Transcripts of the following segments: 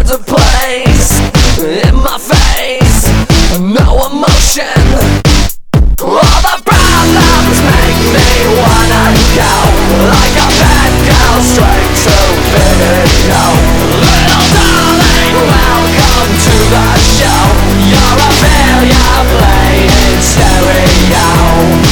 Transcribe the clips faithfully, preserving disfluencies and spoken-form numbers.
took place in my face, no emotion. All the problems make me wanna go like a bad girl straight to video. Little darling, welcome to the show. You're a failure playing stereo.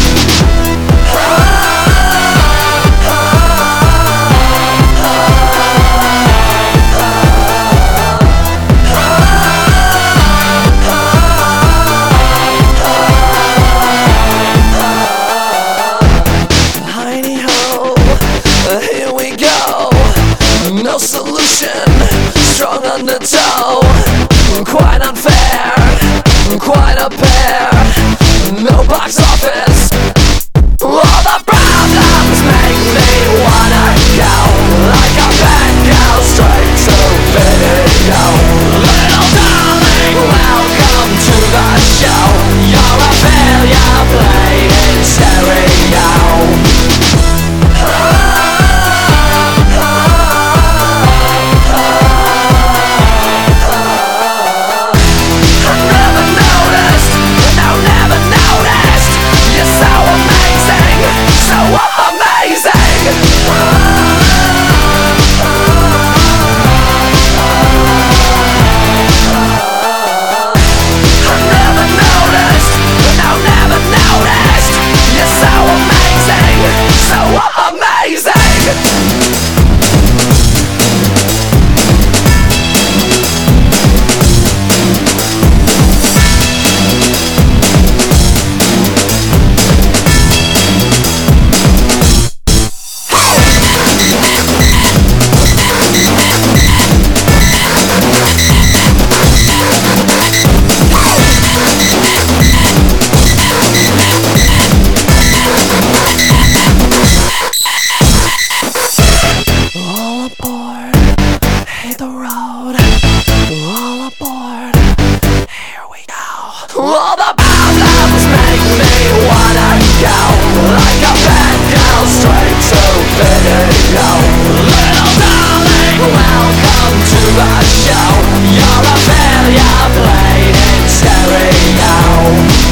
Here we go, no solution, strong undertow. Quite unfair, quite a pair, no box office. All the problems make me wanna go like a bad girl straight to video. Little darling, welcome to the show. You're a failure playing stereo. All the problems make me wanna go like a bad girl straight to video. Little darling, welcome to the show. You're a failure played in stereo.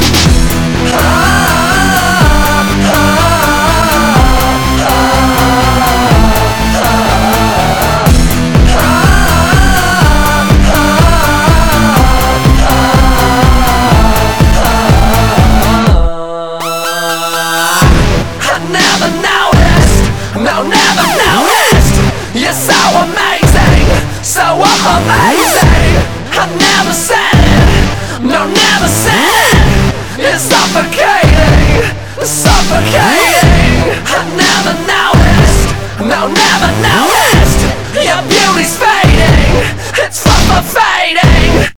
No, never noticed. You're so amazing, so amazing. I never said it. No, never said it. It's suffocating.